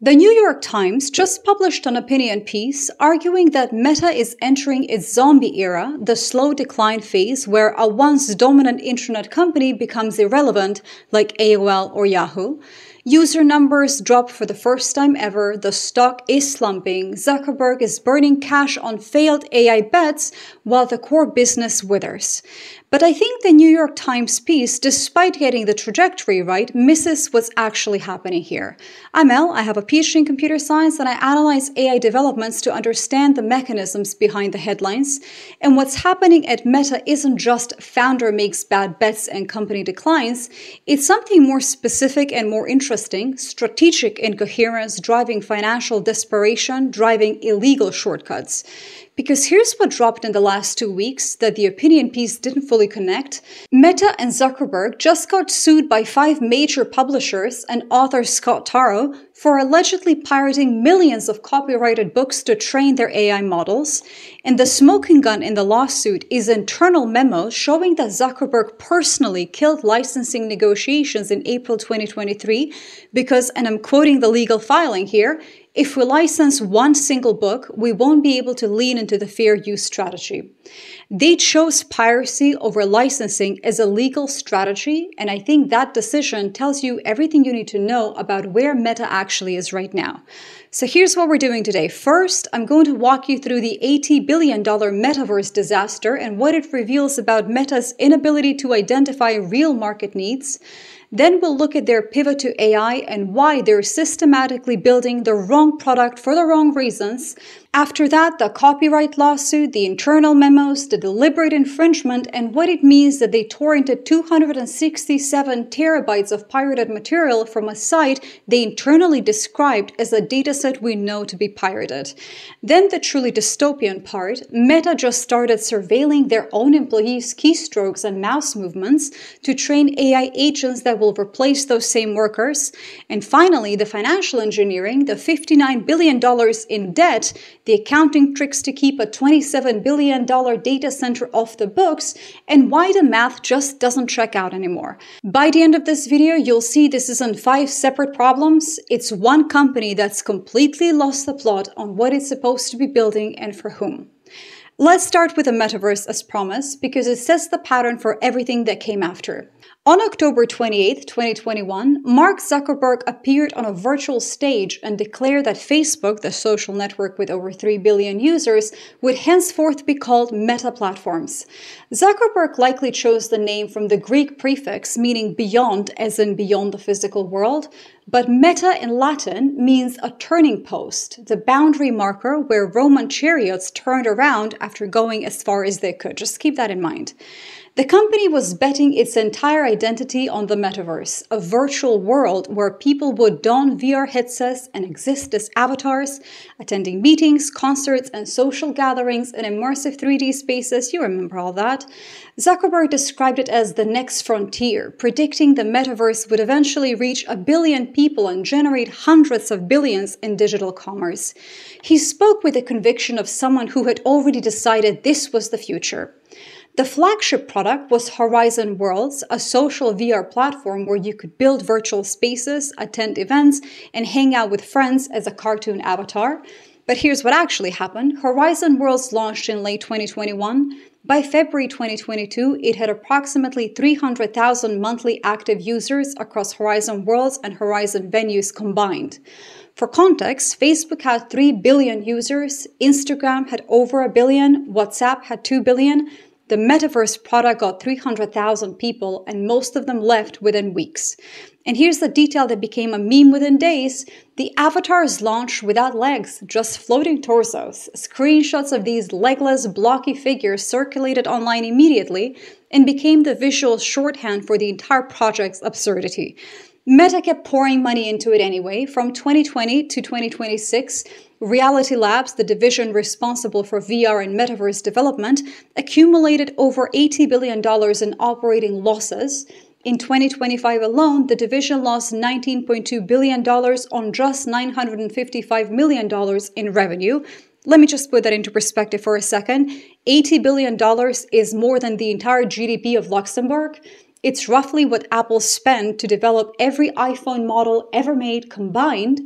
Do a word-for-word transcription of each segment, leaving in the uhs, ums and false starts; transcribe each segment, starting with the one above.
The New York Times just published an opinion piece arguing that Meta is entering its zombie era, the slow decline phase where a once dominant internet company becomes irrelevant, like A O L or Yahoo. User numbers drop for the first time ever, the stock is slumping, Zuckerberg is burning cash on failed A I bets while the core business withers. But I think the New York Times piece, despite getting the trajectory right, misses what's actually happening here. I'm Elle, I have a PhD in computer science, and I analyze A I developments to understand the mechanisms behind the headlines. And what's happening at Meta isn't just founder makes bad bets and company declines, it's something more specific and more interesting, strategic incoherence driving financial desperation, driving illegal shortcuts. Because here's what dropped in the last two weeks that the opinion piece didn't fully connect. Meta and Zuckerberg just got sued by five major publishers and author Scott Turow for allegedly pirating millions of copyrighted books to train their A I models. And the smoking gun in the lawsuit is internal memos showing that Zuckerberg personally killed licensing negotiations in April twenty twenty-three because, and I'm quoting the legal filing here, if we license one single book, we won't be able to lean into the fair use strategy. They chose piracy over licensing as a legal strategy, and I think that decision tells you everything you need to know about where Meta actually is right now. So here's what we're doing today. First, I'm going to walk you through the eighty billion dollars metaverse disaster and what it reveals about Meta's inability to identify real market needs. Then we'll look at their pivot to A I and why they're systematically building the wrong product for the wrong reasons. After that, the copyright lawsuit, the internal memos, the deliberate infringement, and what it means that they torrented two hundred sixty-seven terabytes of pirated material from a site they internally described as a dataset we know to be pirated. Then the truly dystopian part, Meta just started surveilling their own employees' keystrokes and mouse movements to train A I agents that will replace those same workers. And finally, the financial engineering, the fifty-nine billion dollars in debt, the accounting tricks to keep a twenty-seven billion dollars data center off the books, and why the math just doesn't check out anymore. By the end of this video, you'll see this isn't five separate problems, it's one company that's completely lost the plot on what it's supposed to be building and for whom. Let's start with the metaverse as promised, because it sets the pattern for everything that came after. On October twenty-eighth, twenty twenty-one, Mark Zuckerberg appeared on a virtual stage and declared that Facebook, the social network with over three billion users, would henceforth be called Meta Platforms. Zuckerberg likely chose the name from the Greek prefix meaning beyond, as in beyond the physical world, but meta in Latin means a turning post, the boundary marker where Roman chariots turned around after going as far as they could. Just keep that in mind. The company was betting its entire identity on the metaverse, a virtual world where people would don V R headsets and exist as avatars, attending meetings, concerts, and social gatherings in immersive three D spaces. You remember all that. Zuckerberg described it as the next frontier, predicting the metaverse would eventually reach a billion people and generate hundreds of billions in digital commerce. He spoke with the conviction of someone who had already decided this was the future. The flagship product was Horizon Worlds, a social V R platform where you could build virtual spaces, attend events, and hang out with friends as a cartoon avatar. But here's what actually happened. Horizon Worlds launched in late twenty twenty-one. By February twenty twenty-two, it had approximately three hundred thousand monthly active users across Horizon Worlds and Horizon Venues combined. For context, Facebook had three billion users, Instagram had over a billion, WhatsApp had two billion. The metaverse product got three hundred thousand people, and most of them left within weeks. And here's the detail that became a meme within days. The avatars launched without legs, just floating torsos. Screenshots of these legless, blocky figures circulated online immediately and became the visual shorthand for the entire project's absurdity. Meta kept pouring money into it anyway. From twenty twenty to twenty twenty-six, Reality Labs, the division responsible for V R and metaverse development, accumulated over eighty billion dollars in operating losses. In twenty twenty-five alone, the division lost nineteen point two billion dollars on just nine hundred fifty-five million dollars in revenue. Let me just put that into perspective for a second. eighty billion dollars is more than the entire G D P of Luxembourg. It's roughly what Apple spent to develop every iPhone model ever made combined.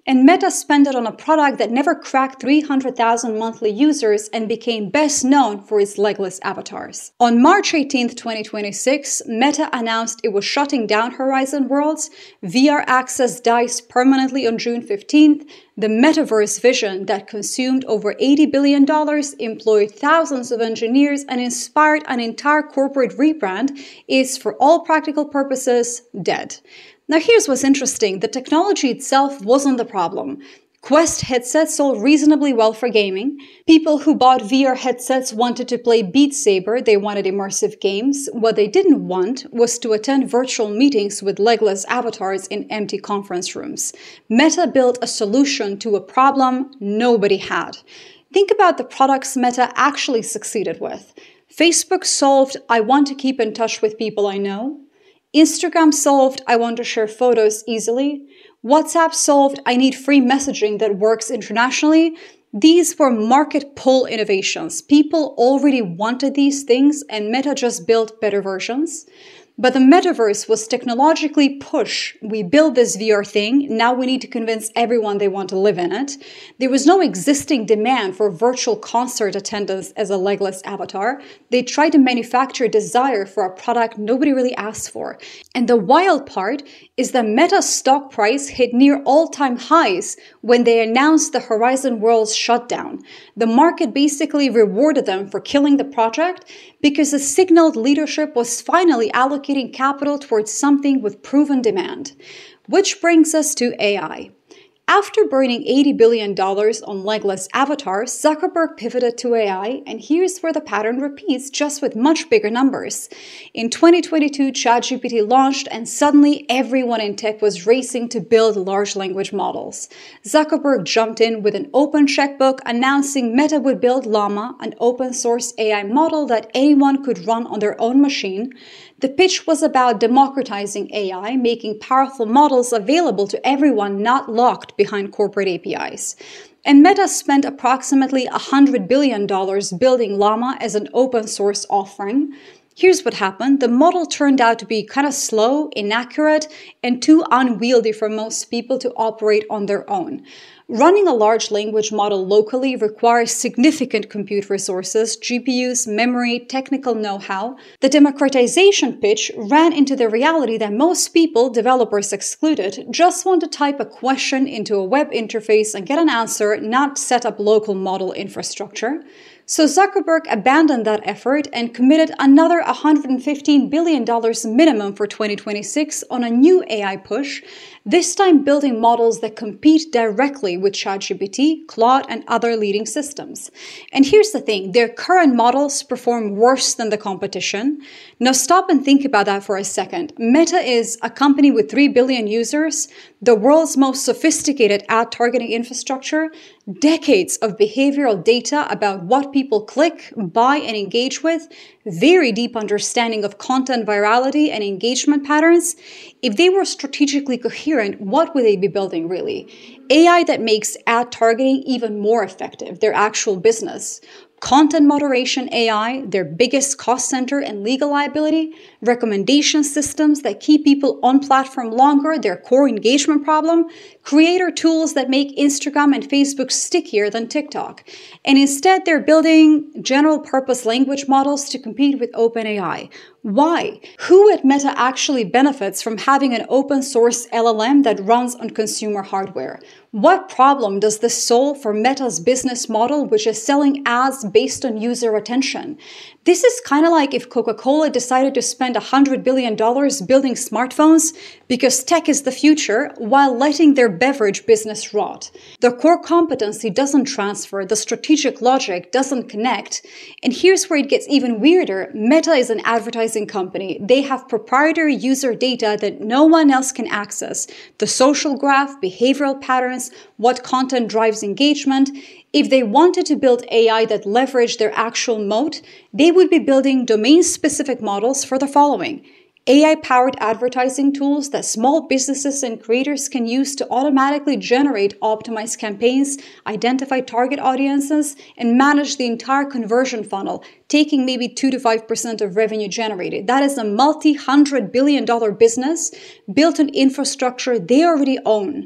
And Meta spent it on a product that never cracked three hundred thousand monthly users and became best known for its legless avatars. On March eighteenth, twenty twenty-six, Meta announced it was shutting down Horizon Worlds, V R access dies permanently on June fifteenth, the metaverse vision that consumed over eighty billion dollars, employed thousands of engineers, and inspired an entire corporate rebrand is, for all practical purposes, dead. Now here's what's interesting. The technology itself wasn't the problem. Quest headsets sold reasonably well for gaming. People who bought V R headsets wanted to play Beat Saber, they wanted immersive games. What they didn't want was to attend virtual meetings with legless avatars in empty conference rooms. Meta built a solution to a problem nobody had. Think about the products Meta actually succeeded with. Facebook solved, I want to keep in touch with people I know. Instagram solved, I want to share photos easily. WhatsApp solved, I need free messaging that works internationally. These were market pull innovations. People already wanted these things and Meta just built better versions. But the metaverse was technologically pushed. We built this V R thing, now we need to convince everyone they want to live in it. There was no existing demand for virtual concert attendance as a legless avatar. They tried to manufacture desire for a product nobody really asked for. And the wild part is that Meta's stock price hit near all-time highs when they announced the Horizon Worlds shutdown. The market basically rewarded them for killing the project because the signaled leadership was finally allocating capital towards something with proven demand. Which brings us to A I. After burning eighty billion dollars on legless avatars, Zuckerberg pivoted to A I, and here's where the pattern repeats, just with much bigger numbers. In twenty twenty-two, ChatGPT launched, and suddenly everyone in tech was racing to build large language models. Zuckerberg jumped in with an open checkbook, announcing Meta would build Llama, an open-source A I model that anyone could run on their own machine. The pitch was about democratizing A I, making powerful models available to everyone not locked behind corporate A P Is. And Meta spent approximately one hundred billion dollars building Llama as an open source offering. Here's what happened. The model turned out to be kind of slow, inaccurate, and too unwieldy for most people to operate on their own. Running a large language model locally requires significant compute resources, G P Us, memory, technical know-how. The democratization pitch ran into the reality that most people, developers excluded, just want to type a question into a web interface and get an answer, not set up local model infrastructure. So Zuckerberg abandoned that effort and committed another one hundred fifteen billion dollars minimum for twenty twenty-six on a new A I push, this time building models that compete directly with ChatGPT, Claude, and other leading systems. And here's the thing, their current models perform worse than the competition. Now stop and think about that for a second. Meta is a company with three billion users, the world's most sophisticated ad targeting infrastructure, decades of behavioral data about what people click, buy, and engage with, very deep understanding of content virality and engagement patterns. If they were strategically coherent, what would they be building really? A I that makes ad targeting even more effective, their actual business. Content moderation A I, their biggest cost center and legal liability, recommendation systems that keep people on platform longer, their core engagement problem, creator tools that make Instagram and Facebook stickier than TikTok. And instead, they're building general purpose language models to compete with OpenAI. Why? Who at Meta actually benefits from having an open source L L M that runs on consumer hardware? What problem does this solve for Meta's business model, which is selling ads based on user attention? This is kind of like if Coca-Cola decided to spend one hundred billion dollars building smartphones because tech is the future while letting their beverage business rot. The core competency doesn't transfer, the strategic logic doesn't connect. And here's where it gets even weirder. Meta is an advertising company. They have proprietary user data that no one else can access. The social graph, behavioral patterns, what content drives engagement. If they wanted to build A I that leveraged their actual moat, they would be building domain-specific models for the following: A I-powered advertising tools that small businesses and creators can use to automatically generate optimized campaigns, identify target audiences, and manage the entire conversion funnel, taking maybe two to five percent of revenue generated. That is a multi-hundred billion dollar business built on infrastructure they already own.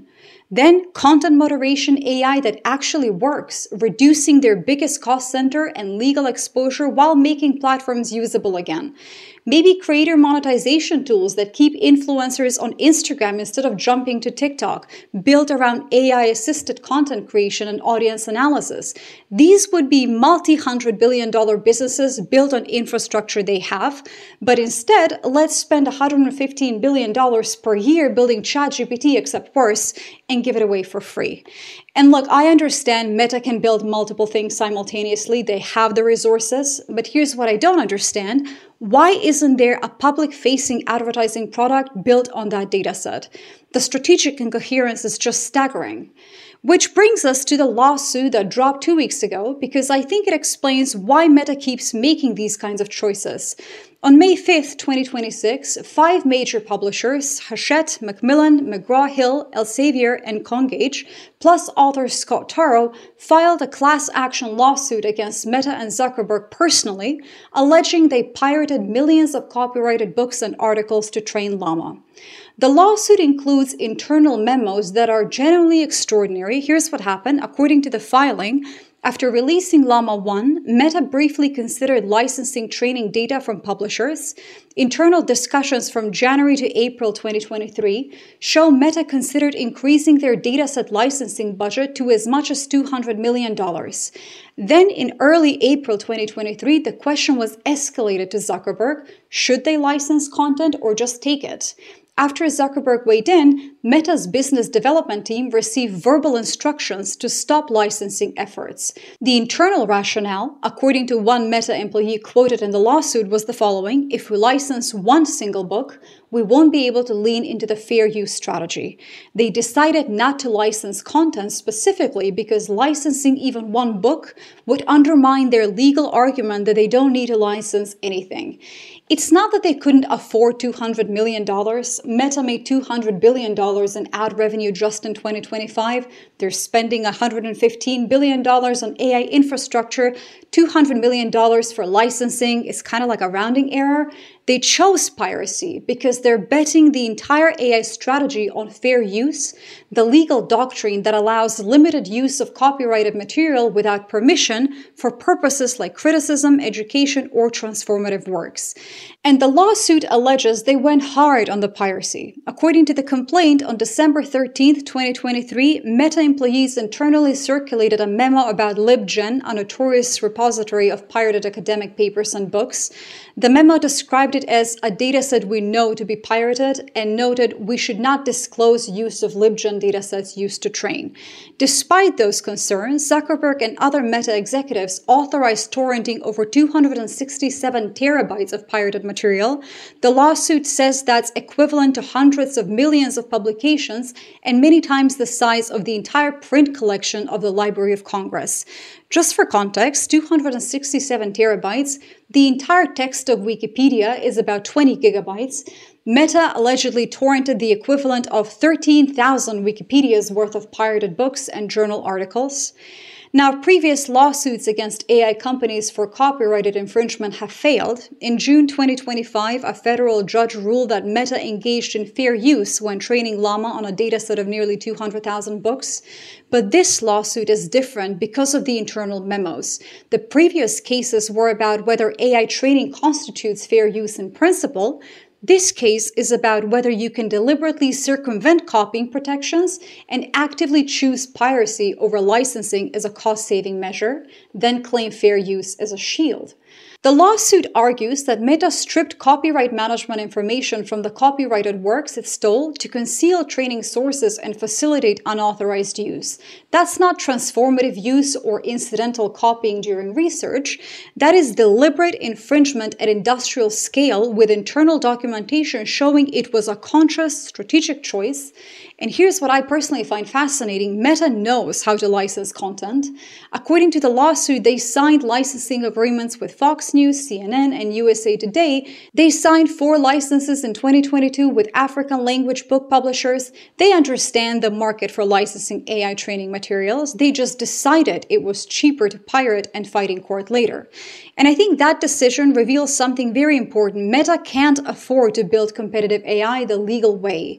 Then content moderation A I that actually works, reducing their biggest cost center and legal exposure while making platforms usable again. Maybe creator monetization tools that keep influencers on Instagram instead of jumping to TikTok, built around A I-assisted content creation and audience analysis. These would be multi-hundred billion dollar businesses built on infrastructure they have, but instead, let's spend one hundred fifteen billion dollars per year building ChatGPT, except worse, and give it away for free. And look, I understand Meta can build multiple things simultaneously. They have the resources, but here's what I don't understand. Why isn't there a public-facing advertising product built on that dataset? The strategic incoherence is just staggering. Which brings us to the lawsuit that dropped two weeks ago, because I think it explains why Meta keeps making these kinds of choices. On May fifth, twenty twenty-six, five major publishers, Hachette, Macmillan, McGraw-Hill, Elsevier, and Congage, plus author Scott Turow, filed a class action lawsuit against Meta and Zuckerberg personally, alleging they pirated millions of copyrighted books and articles to train Llama. The lawsuit includes internal memos that are genuinely extraordinary. Here's what happened. According to the filing, after releasing Llama one, Meta briefly considered licensing training data from publishers. Internal discussions from January to April twenty twenty-three show Meta considered increasing their dataset licensing budget to as much as two hundred million dollars. Then in early April twenty twenty-three, the question was escalated to Zuckerberg. Should they license content or just take it? After Zuckerberg weighed in, Meta's business development team received verbal instructions to stop licensing efforts. The internal rationale, according to one Meta employee quoted in the lawsuit, was the following: if we license one single book, we won't be able to lean into the fair use strategy. They decided not to license content specifically because licensing even one book would undermine their legal argument that they don't need to license anything. It's not that they couldn't afford two hundred million dollars. Meta made two hundred billion dollars in ad revenue just in twenty twenty-five. They're spending one hundred fifteen billion dollars on A I infrastructure. two hundred million dollars for licensing is kind of like a rounding error. They chose piracy because they're betting the entire A I strategy on fair use, the legal doctrine that allows limited use of copyrighted material without permission for purposes like criticism, education, or transformative works. And the lawsuit alleges they went hard on the piracy. According to the complaint, on December thirteenth, twenty twenty-three, Meta employees internally circulated a memo about LibGen, a notorious repository of pirated academic papers and books. The memo described it as a dataset we know to be pirated and noted we should not disclose use of LibGen datasets used to train. Despite those concerns, Zuckerberg and other Meta executives authorized torrenting over two hundred sixty-seven terabytes of pirated material. The lawsuit says that's equivalent to hundreds of millions of publications and many times the size of the entire print collection of the Library of Congress. Just for context, two hundred sixty-seven terabytes, the entire text of Wikipedia is about twenty gigabytes. Meta allegedly torrented the equivalent of thirteen thousand Wikipedia's worth of pirated books and journal articles. Now, previous lawsuits against A I companies for copyrighted infringement have failed. In June twenty twenty-five, a federal judge ruled that Meta engaged in fair use when training Llama on a dataset of nearly two hundred thousand books. But this lawsuit is different because of the internal memos. The previous cases were about whether A I training constitutes fair use in principle. This case is about whether you can deliberately circumvent copying protections and actively choose piracy over licensing as a cost-saving measure, then claim fair use as a shield. The lawsuit argues that Meta stripped copyright management information from the copyrighted works it stole to conceal training sources and facilitate unauthorized use. That's not transformative use or incidental copying during research. That is deliberate infringement at industrial scale with internal documentation showing it was a conscious, strategic choice. And here's what I personally find fascinating. Meta knows how to license content. According to the lawsuit, they signed licensing agreements with Fox News, C N N, and U S A Today. They signed four licenses in twenty twenty-two with African language book publishers. They understand the market for licensing A I training materials. They just decided it was cheaper to pirate and fight in court later. And I think that decision reveals something very important. Meta can't afford to build competitive A I the legal way.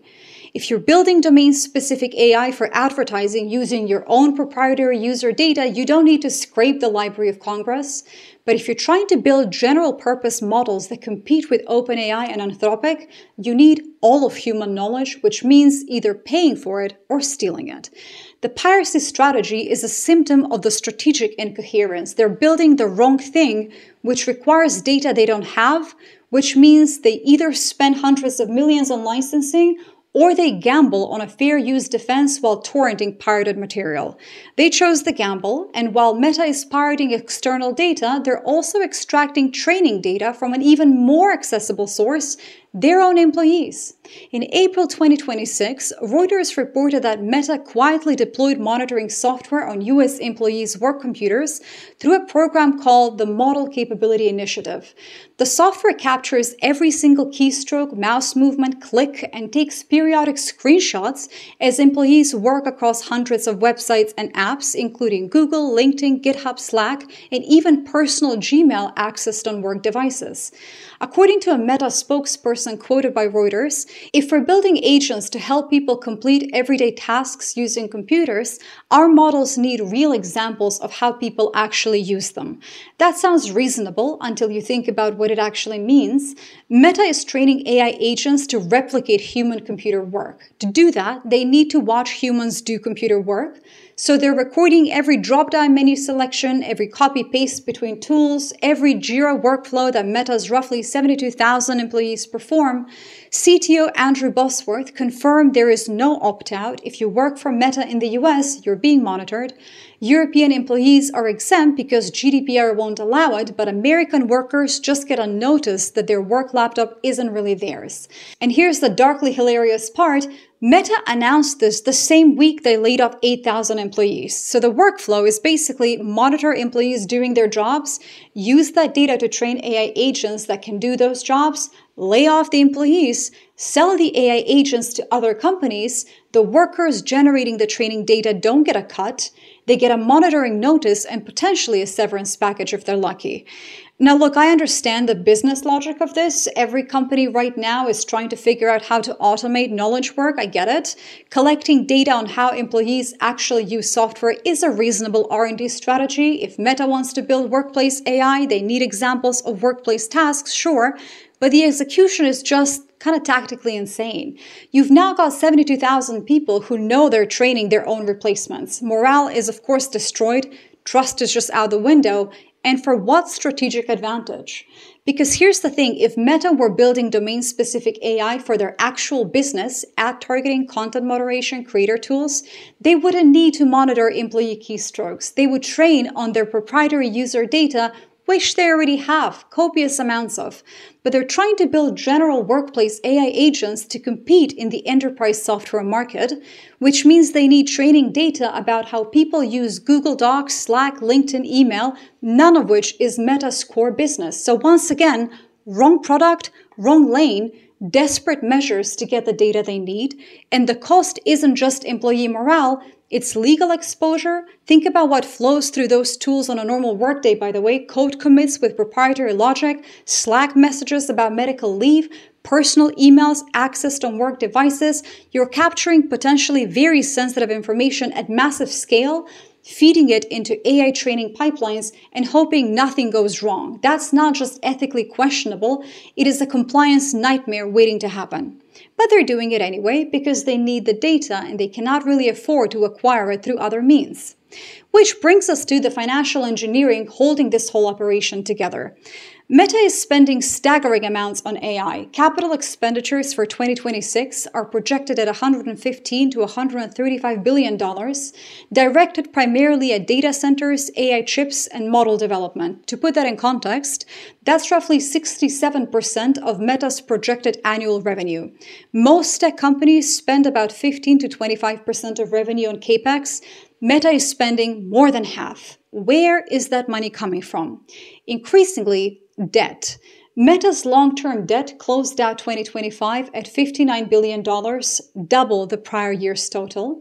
If you're building domain-specific A I for advertising using your own proprietary user data, you don't need to scrape the Library of Congress. But if you're trying to build general-purpose models that compete with OpenAI and Anthropic, you need all of human knowledge, which means either paying for it or stealing it. The piracy strategy is a symptom of the strategic incoherence. They're building the wrong thing, which requires data they don't have, which means they either spend hundreds of millions on licensing or they gamble on a fair use defense while torrenting pirated material. They chose the gamble, and while Meta is pirating external data, they're also extracting training data from an even more accessible source, their own employees. In April twenty twenty-six, Reuters reported that Meta quietly deployed monitoring software on U S employees' work computers through a program called the Model Capability Initiative. The software captures every single keystroke, mouse movement, click, and takes periodic screenshots as employees work across hundreds of websites and apps, including Google, LinkedIn, GitHub, Slack, and even personal Gmail accessed on work devices. According to a Meta spokesperson quoted by Reuters, if we're building agents to help people complete everyday tasks using computers, our models need real examples of how people actually use them. That sounds reasonable until you think about what it actually means. Meta is training A I agents to replicate human-computer work. To do that, they need to watch humans do computer work. So they're recording every drop-down menu selection, every copy-paste between tools, every Jira workflow that Meta's roughly seventy-two thousand employees perform. C T O Andrew Bosworth confirmed there is no opt-out. If you work for Meta in the U S, you're being monitored. European employees are exempt because G D P R won't allow it, but American workers just get a notice that their work laptop isn't really theirs. And here's the darkly hilarious part. Meta announced this the same week they laid off eight thousand employees. So the workflow is basically monitor employees doing their jobs, use that data to train A I agents that can do those jobs, lay off the employees, sell the A I agents to other companies. The workers generating the training data don't get a cut. They get a monitoring notice and potentially a severance package if they're lucky. Now, look, I understand the business logic of this. Every company right now is trying to figure out how to automate knowledge work. I get it. Collecting data on how employees actually use software is a reasonable R and D strategy. If Meta wants to build workplace A I, they need examples of workplace tasks, sure. But the execution is just kind of tactically insane. You've now got seventy-two thousand people who know they're training their own replacements. Morale is, of course, destroyed. Trust is just out the window. And for what strategic advantage? Because here's the thing, if Meta were building domain-specific A I for their actual business, ad targeting, content moderation, creator tools, they wouldn't need to monitor employee keystrokes. They would train on their proprietary user data, which they already have copious amounts of. But they're trying to build general workplace A I agents to compete in the enterprise software market, which means they need training data about how people use Google Docs, Slack, LinkedIn, email, none of which is Meta's core business. So once again, wrong product, wrong lane, desperate measures to get the data they need. And the cost isn't just employee morale, it's legal exposure. Think about what flows through those tools on a normal workday, by the way. Code commits with proprietary logic, Slack messages about medical leave, personal emails accessed on work devices. You're capturing potentially very sensitive information at massive scale, feeding it into A I training pipelines and hoping nothing goes wrong. That's not just ethically questionable, it is a compliance nightmare waiting to happen. But they're doing it anyway because they need the data and they cannot really afford to acquire it through other means. Which brings us to the financial engineering holding this whole operation together. Meta is spending staggering amounts on A I. Capital expenditures for twenty twenty-six are projected at one hundred fifteen to one hundred thirty-five billion dollars, directed primarily at data centers, A I chips, and model development. To put that in context, that's roughly sixty-seven percent of Meta's projected annual revenue. Most tech companies spend about fifteen to twenty-five percent of revenue on CapEx. Meta is spending more than half. Where is that money coming from? Increasingly, debt. Meta's long-term debt closed out twenty twenty-five at fifty-nine billion dollars, double the prior year's total.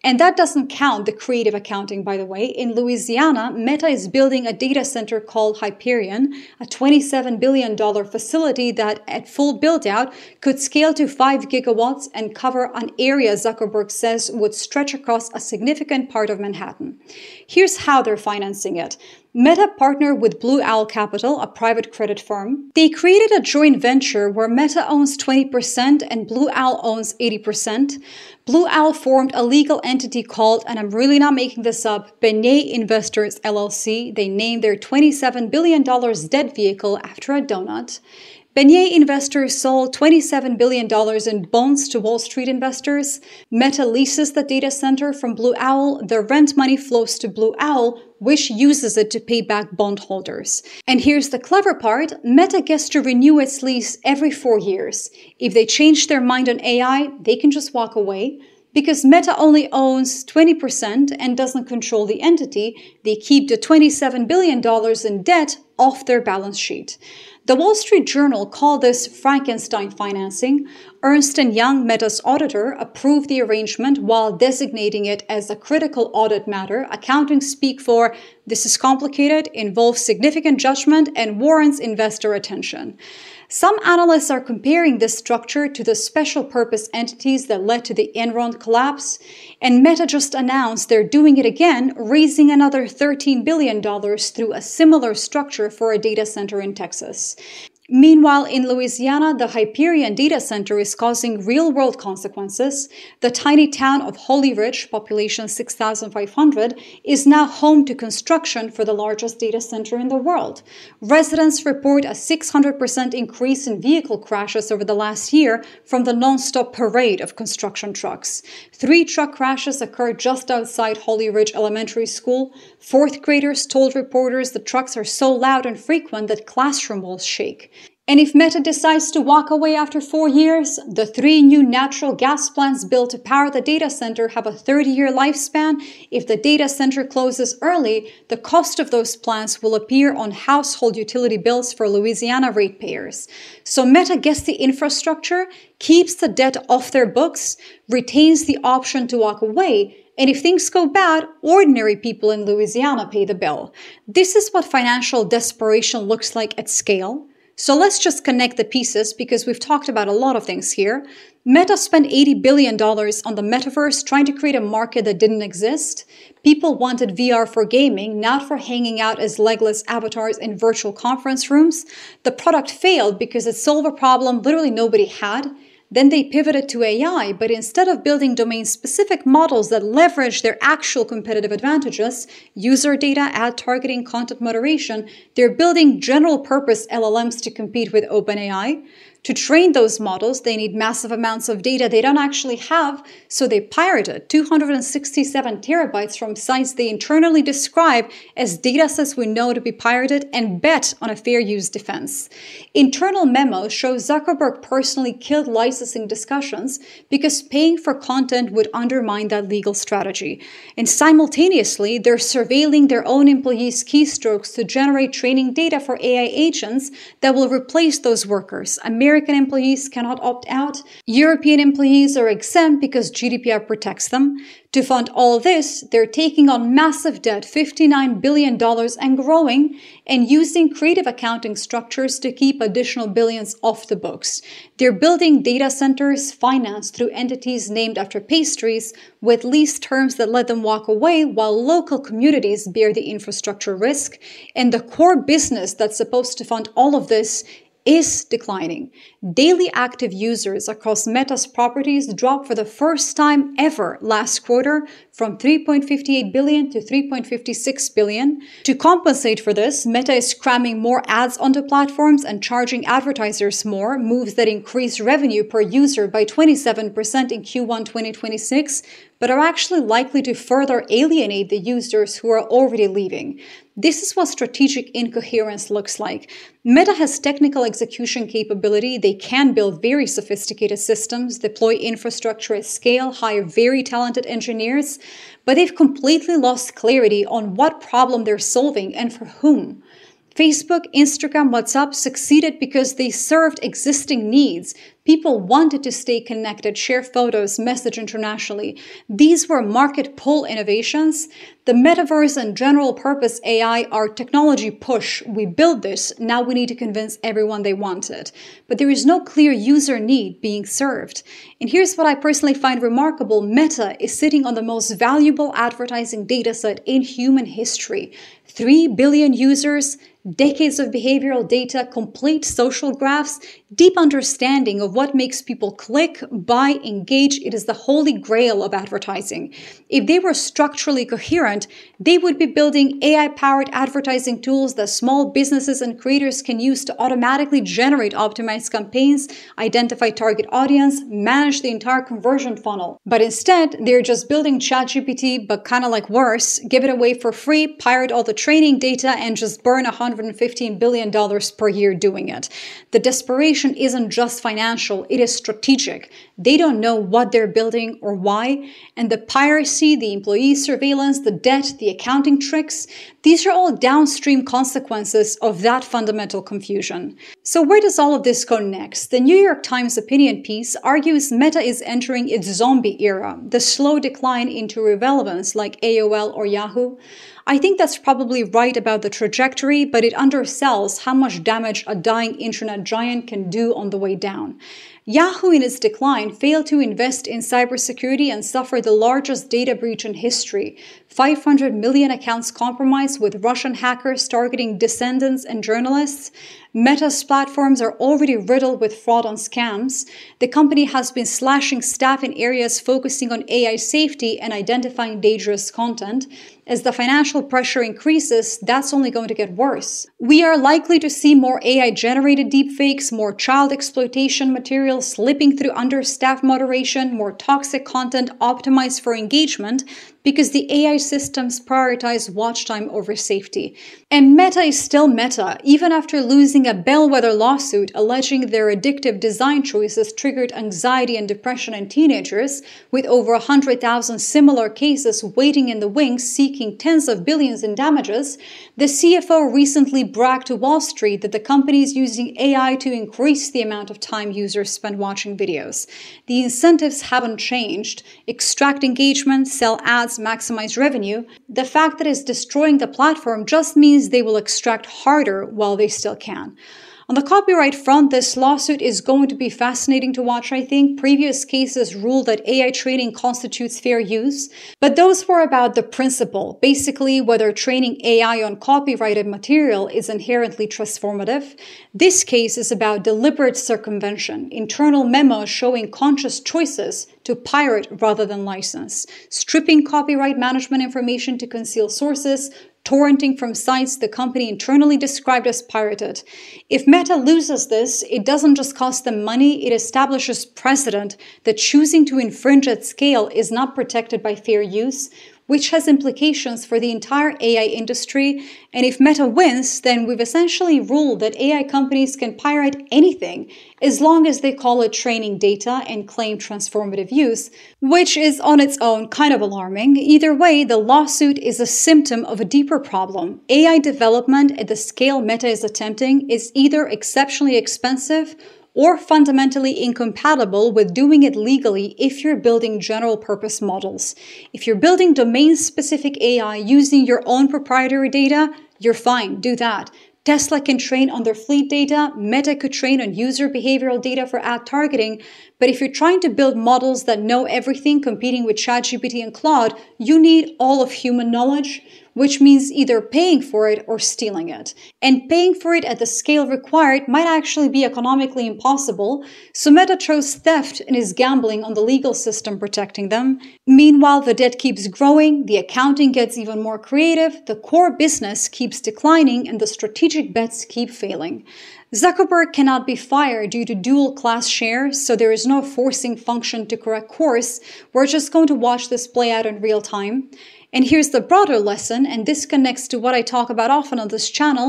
And that doesn't count the creative accounting, by the way. In Louisiana, Meta is building a data center called Hyperion, a twenty-seven billion dollars facility that, at full build-out, could scale to five gigawatts and cover an area Zuckerberg says would stretch across a significant part of Manhattan. Here's how they're financing it. Meta partnered with Blue Owl Capital, a private credit firm. They created a joint venture where Meta owns twenty percent and Blue Owl owns eighty percent. Blue Owl formed a legal entity called, and I'm really not making this up, Benet Investors L L C. They named their twenty-seven billion dollars debt vehicle after a donut. Benet investors sold twenty-seven billion dollars in bonds to Wall Street investors. Meta leases the data center from Blue Owl. The rent money flows to Blue Owl, which uses it to pay back bondholders. And here's the clever part. Meta gets to renew its lease every four years. If they change their mind on A I, they can just walk away. Because Meta only owns twenty percent and doesn't control the entity, they keep the twenty-seven billion dollars in debt off their balance sheet. The Wall Street Journal called this Frankenstein financing. Ernst and Young, Meta's auditor, approved the arrangement while designating it as a critical audit matter. Accounting speak for, this is complicated, involves significant judgment, and warrants investor attention. Some analysts are comparing this structure to the special purpose entities that led to the Enron collapse, and Meta just announced they're doing it again, raising another thirteen billion dollars through a similar structure for a data center in Texas. Meanwhile, in Louisiana, the Hyperion data center is causing real-world consequences. The tiny town of Holly Ridge, population six thousand five hundred, is now home to construction for the largest data center in the world. Residents report a six hundred percent increase in vehicle crashes over the last year from the non-stop parade of construction trucks. Three truck crashes occurred just outside Holly Ridge Elementary School. Fourth graders told reporters the trucks are so loud and frequent that classroom walls shake. And if Meta decides to walk away after four years, the three new natural gas plants built to power the data center have a thirty-year lifespan. If the data center closes early, the cost of those plants will appear on household utility bills for Louisiana ratepayers. So Meta gets the infrastructure, keeps the debt off their books, retains the option to walk away, and if things go bad, ordinary people in Louisiana pay the bill. This is what financial desperation looks like at scale. So let's just connect the pieces because we've talked about a lot of things here. Meta spent eighty billion dollars on the metaverse trying to create a market that didn't exist. People wanted V R for gaming, not for hanging out as legless avatars in virtual conference rooms. The product failed because it solved a problem literally nobody had. Then they pivoted to A I, but instead of building domain-specific models that leverage their actual competitive advantages, user data, ad targeting, content moderation, they're building general-purpose L L Ms to compete with OpenAI. To train those models, they need massive amounts of data they don't actually have, so they pirated two hundred sixty-seven terabytes from sites they internally describe as datasets we know to be pirated and bet on a fair use defense. Internal memos show Zuckerberg personally killed licensing discussions because paying for content would undermine that legal strategy. And simultaneously, they're surveilling their own employees' keystrokes to generate training data for A I agents that will replace those workers. American American employees cannot opt out. European employees are exempt because G D P R protects them. To fund all this, they're taking on massive debt, fifty-nine billion dollars and growing, and using creative accounting structures to keep additional billions off the books. They're building data centers financed through entities named after pastries with lease terms that let them walk away while local communities bear the infrastructure risk. And the core business that's supposed to fund all of this is declining. Daily active users across Meta's properties dropped for the first time ever last quarter from three point five eight billion to three point five six billion. To compensate for this, Meta is cramming more ads onto platforms and charging advertisers more, moves that increase revenue per user by twenty-seven percent in Q one twenty twenty-six, but are actually likely to further alienate the users who are already leaving. This is what strategic incoherence looks like. Meta has technical execution capability. They can build very sophisticated systems, deploy infrastructure at scale, hire very talented engineers, but they've completely lost clarity on what problem they're solving and for whom. Facebook, Instagram, WhatsApp succeeded because they served existing needs. People wanted to stay connected, share photos, message internationally. These were market pull innovations. The metaverse and general purpose A I are technology push. We build this, now we need to convince everyone they want it. But there is no clear user need being served. And here's what I personally find remarkable. Meta is sitting on the most valuable advertising dataset in human history. Three billion users, decades of behavioral data, complete social graphs, deep understanding of what makes people click, buy, engage. It is the holy grail of advertising. If they were structurally coherent, they would be building A I-powered advertising tools that small businesses and creators can use to automatically generate optimized campaigns, identify target audience, manage the entire conversion funnel. But instead, they're just building ChatGPT, but kind of like worse, give it away for free, pirate all the training data, and just burn one hundred fifteen billion dollars per year doing it. The desperation isn't just financial, it is strategic. They don't know what they're building or why, and the piracy, the employee surveillance, the debt, the accounting tricks, these are all downstream consequences of that fundamental confusion. So where does all of this go next? The New York Times opinion piece argues Meta is entering its zombie era, the slow decline into irrelevance like A O L or Yahoo. I think that's probably right about the trajectory, but it undersells how much damage a dying internet giant can do on the way down. Yahoo, in its decline, failed to invest in cybersecurity and suffered the largest data breach in history. five hundred million accounts compromised, with Russian hackers targeting dissidents and journalists. Meta's platforms are already riddled with fraud and scams. The company has been slashing staff in areas focusing on A I safety and identifying dangerous content. As the financial pressure increases, that's only going to get worse. We are likely to see more A I-generated deepfakes, more child exploitation material slipping through understaffed moderation, more toxic content optimized for engagement, because the A I systems prioritize watch time over safety. And Meta is still Meta, even after losing a bellwether lawsuit alleging their addictive design choices triggered anxiety and depression in teenagers, with over one hundred thousand similar cases waiting in the wings seeking tens of billions in damages. The C F O recently bragged to Wall Street that the company is using A I to increase the amount of time users spend watching videos. The incentives haven't changed: extract engagement, sell ads, maximize revenue. The fact that it's destroying the platform just means they will extract harder while they still can. On the copyright front, this lawsuit is going to be fascinating to watch, I think. Previous cases ruled that A I training constitutes fair use, but those were about the principle, basically whether training A I on copyrighted material is inherently transformative. This case is about deliberate circumvention, internal memos showing conscious choices to pirate rather than license, stripping copyright management information to conceal sources, torrenting from sites the company internally described as pirated. If Meta loses this, it doesn't just cost them money, it establishes precedent that choosing to infringe at scale is not protected by fair use, which has implications for the entire A I industry. And if Meta wins, then we've essentially ruled that A I companies can pirate anything as long as they call it training data and claim transformative use, which is on its own kind of alarming. Either way, the lawsuit is a symptom of a deeper problem. A I development at the scale Meta is attempting is either exceptionally expensive or fundamentally incompatible with doing it legally if you're building general-purpose models. If you're building domain-specific A I using your own proprietary data, you're fine, do that. Tesla can train on their fleet data, Meta could train on user behavioral data for ad targeting, but if you're trying to build models that know everything competing with ChatGPT and Claude, you need all of human knowledge, which means either paying for it or stealing it. And paying for it at the scale required might actually be economically impossible, so Meta chose theft and is gambling on the legal system protecting them. Meanwhile, the debt keeps growing, the accounting gets even more creative, the core business keeps declining, and the strategic bets keep failing. Zuckerberg cannot be fired due to dual-class shares, so there is no forcing function to correct course. We're just going to watch this play out in real time. And here's the broader lesson, and this connects to what I talk about often on this channel.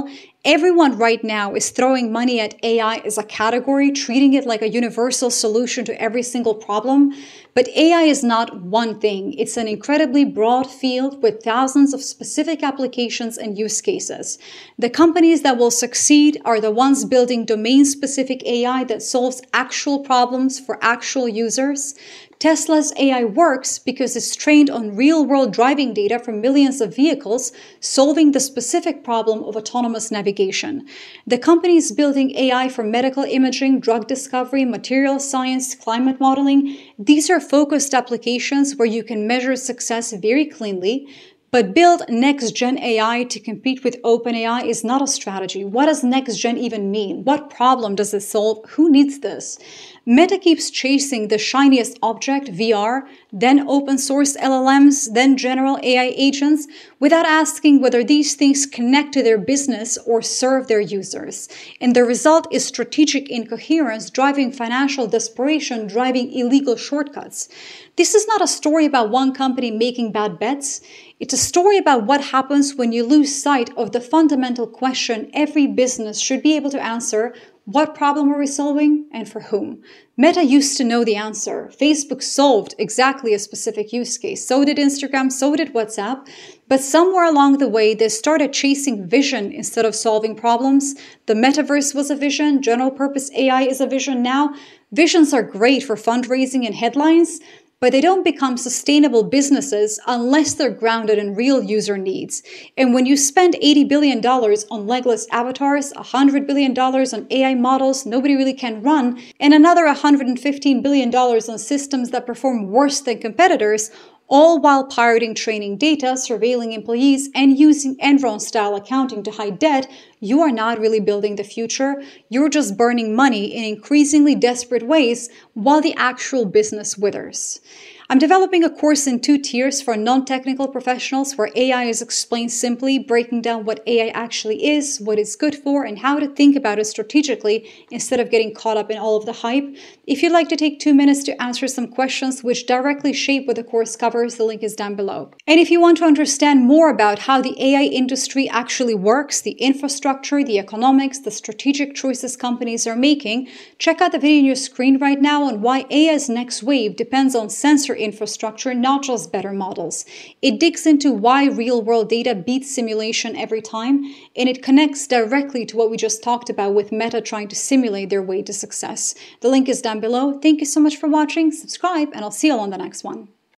Everyone right now is throwing money at A I as a category, treating it like a universal solution to every single problem. But A I is not one thing. It's an incredibly broad field with thousands of specific applications and use cases. The companies that will succeed are the ones building domain-specific A I that solves actual problems for actual users. Tesla's A I works because it's trained on real-world driving data from millions of vehicles, solving the specific problem of autonomous navigation. The companies building A I for medical imaging, drug discovery, material science, climate modeling, these are focused applications where you can measure success very cleanly. But build next-gen A I to compete with OpenAI is not a strategy. What does next-gen even mean? What problem does it solve? Who needs this? Meta keeps chasing the shiniest object, V R, then open-source L L Ms, then general A I agents, without asking whether these things connect to their business or serve their users. And the result is strategic incoherence, driving financial desperation, driving illegal shortcuts. This is not a story about one company making bad bets. It's a story about what happens when you lose sight of the fundamental question every business should be able to answer: what problem are we solving and for whom? Meta used to know the answer. Facebook solved exactly a specific use case. So did Instagram, so did WhatsApp. But somewhere along the way, they started chasing vision instead of solving problems. The metaverse was a vision. General purpose A I is a vision now. Visions are great for fundraising and headlines, but they don't become sustainable businesses unless they're grounded in real user needs. And when you spend eighty billion dollars on legless avatars, one hundred billion dollars on A I models nobody really can run, and another one hundred fifteen billion dollars on systems that perform worse than competitors, all while pirating training data, surveilling employees, and using Enron-style accounting to hide debt, you are not really building the future. You're just burning money in increasingly desperate ways while the actual business withers. I'm developing a course in two tiers for non-technical professionals where A I is explained simply, breaking down what A I actually is, what it's good for, and how to think about it strategically instead of getting caught up in all of the hype. If you'd like to take two minutes to answer some questions which directly shape what the course covers, the link is down below. And if you want to understand more about how the A I industry actually works, the infrastructure, the economics, the strategic choices companies are making, check out the video on your screen right now on why A I's next wave depends on sensor infrastructure, not just better models. It digs into why real-world data beats simulation every time, and it connects directly to what we just talked about with Meta trying to simulate their way to success. The link is down below. Thank you so much for watching, subscribe, and I'll see you all on the next one.